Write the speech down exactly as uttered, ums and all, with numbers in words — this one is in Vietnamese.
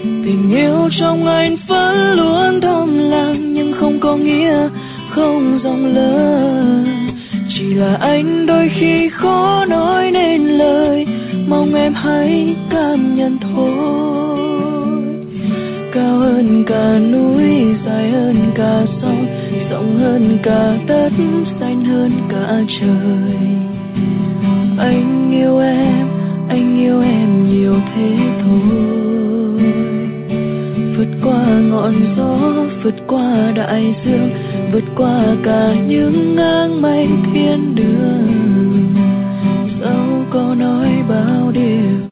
Tình yêu trong anh vẫn luôn thầm lặng, nhưng không có nghĩa không dòng lời. Chỉ là anh đôi khi khó nói nên lời, mong em hãy cảm nhận thôi. Cao hơn cả núi, dài hơn cả sông, rộng hơn cả đất, xanh hơn cả trời. Anh yêu em, anh yêu em nhiều thế thôi. Vượt qua ngọn gió, vượt qua đại dương, vượt qua cả những ngang mây thiên đường. Dẫu có nói bao điều